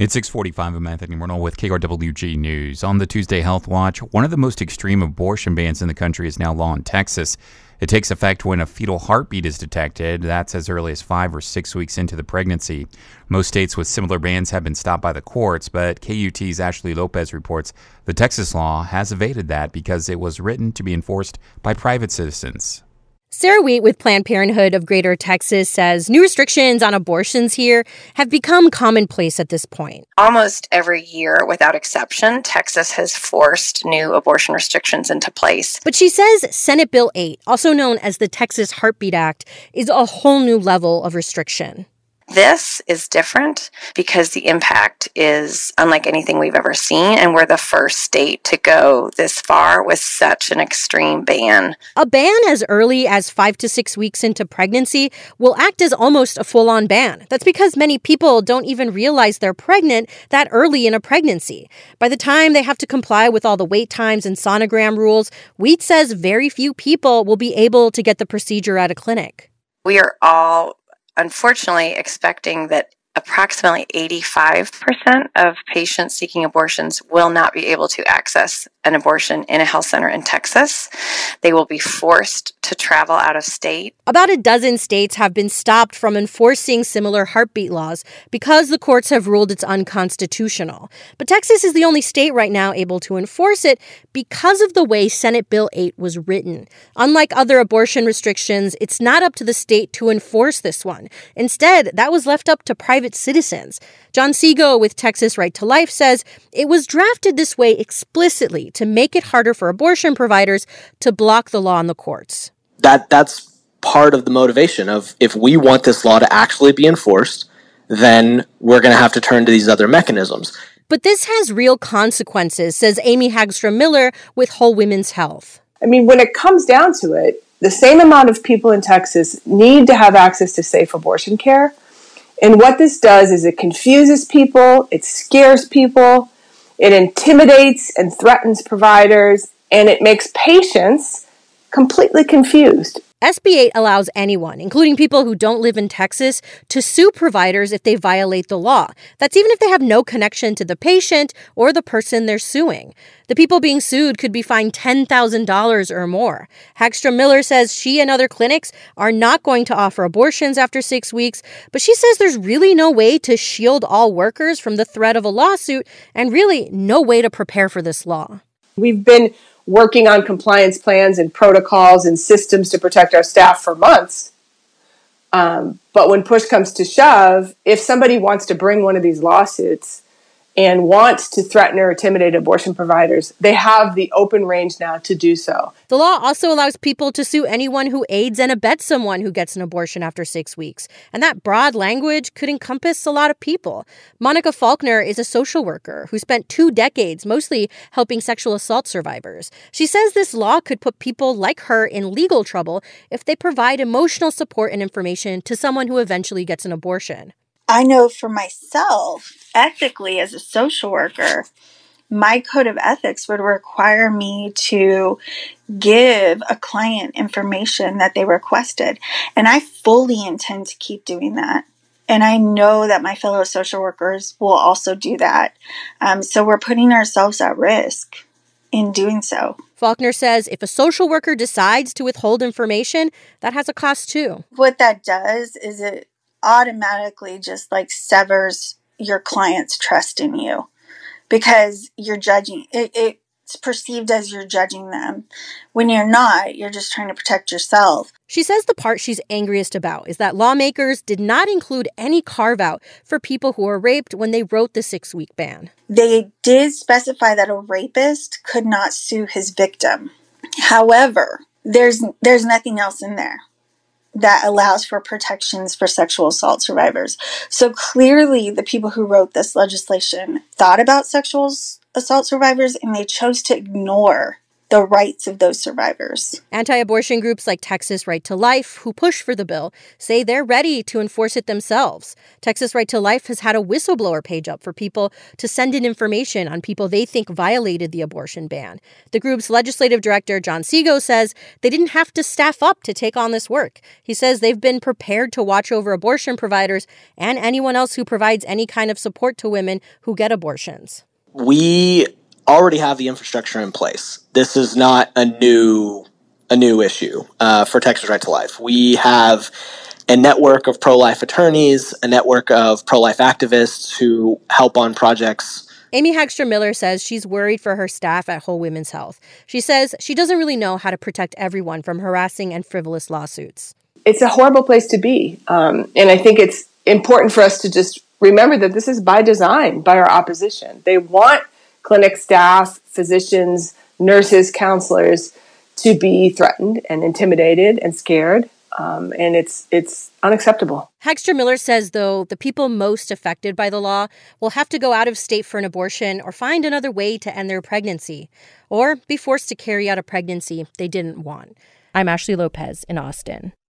It's 6:45. I'm Anthony Reynolds with KRWG News. On the Tuesday Health Watch, one of the most extreme abortion bans in the country is now law in Texas. It takes effect when a fetal heartbeat is detected. That's as early as 5 or 6 weeks into the pregnancy. Most states with similar bans have been stopped by the courts, but KUT's Ashley Lopez reports the Texas law has evaded that because it was written to be enforced by private citizens. Sarah Wheat with Planned Parenthood of Greater Texas says new restrictions on abortions here have become commonplace at this point. Almost every year, without exception, Texas has forced new abortion restrictions into place. But she says Senate Bill 8, also known as the Texas Heartbeat Act, is a whole new level of restriction. This is different because the impact is unlike anything we've ever seen, and we're the first state to go this far with such an extreme ban. A ban as early as 5 to 6 weeks into pregnancy will act as almost a full-on ban. That's because many people don't even realize they're pregnant that early in a pregnancy. By the time they have to comply with all the wait times and sonogram rules, Wheat says very few people will be able to get the procedure at a clinic. We are all unfortunately expecting that approximately 85% of patients seeking abortions will not be able to access an abortion in a health center in Texas. They will be forced to travel out of state. About a dozen states have been stopped from enforcing similar heartbeat laws because the courts have ruled it's unconstitutional. But Texas is the only state right now able to enforce it because of the way Senate Bill 8 was written. Unlike other abortion restrictions, it's not up to the state to enforce this one. Instead, that was left up to private citizens. John Segal with Texas Right to Life says it was drafted this way explicitly to make it harder for abortion providers to block the law in the courts. That's part of the motivation of if we want this law to actually be enforced, then we're going to have to turn to these other mechanisms. But this has real consequences, says Amy Hagstrom Miller with Whole Women's Health. I mean, when it comes down to it, the same amount of people in Texas need to have access to safe abortion care. And what this does is it confuses people, it scares people, it intimidates and threatens providers, and it makes patients completely confused. SB 8 allows anyone, including people who don't live in Texas, to sue providers if they violate the law. That's even if they have no connection to the patient or the person they're suing. The people being sued could be fined $10,000 or more. Hagstrom Miller says she and other clinics are not going to offer abortions after 6 weeks, but she says there's really no way to shield all workers from the threat of a lawsuit and really no way to prepare for this law. We've been working on compliance plans and protocols and systems to protect our staff for months. But when push comes to shove, if somebody wants to bring one of these lawsuits and wants to threaten or intimidate abortion providers, they have the open range now to do so. The law also allows people to sue anyone who aids and abets someone who gets an abortion after 6 weeks. And that broad language could encompass a lot of people. Monica Faulkner is a social worker who spent 2 decades mostly helping sexual assault survivors. She says this law could put people like her in legal trouble if they provide emotional support and information to someone who eventually gets an abortion. I know for myself, ethically as a social worker, my code of ethics would require me to give a client information that they requested. And I fully intend to keep doing that. And I know that my fellow social workers will also do that. So we're putting ourselves at risk in doing so. Faulkner says if a social worker decides to withhold information, that has a cost too. What that does is it automatically just like severs your client's trust in you because you're judging. It's perceived as you're judging them. When you're not, you're just trying to protect yourself. She says the part she's angriest about is that lawmakers did not include any carve-out for people who were raped when they wrote the 6-week ban. They did specify that a rapist could not sue his victim. However, there's nothing else in there that allows for protections for sexual assault survivors. So clearly the people who wrote this legislation thought about sexual assault survivors and they chose to ignore the rights of those survivors. Anti-abortion groups like Texas Right to Life, who push for the bill, say they're ready to enforce it themselves. Texas Right to Life has had a whistleblower page up for people to send in information on people they think violated the abortion ban. The group's legislative director, John Seago, says they didn't have to staff up to take on this work. He says they've been prepared to watch over abortion providers and anyone else who provides any kind of support to women who get abortions. We already have the infrastructure in place. This is not a new issue for Texas Right to Life. We have a network of pro-life attorneys, a network of pro-life activists who help on projects. Amy Hagstrom Miller says she's worried for her staff at Whole Women's Health. She says she doesn't really know how to protect everyone from harassing and frivolous lawsuits. It's a horrible place to be. And I think it's important for us to just remember that this is by design by our opposition. They want clinic staff, physicians, nurses, counselors to be threatened and intimidated and scared. And it's unacceptable. Hagstrom Miller says, though, the people most affected by the law will have to go out of state for an abortion or find another way to end their pregnancy or be forced to carry out a pregnancy they didn't want. I'm Ashley Lopez in Austin.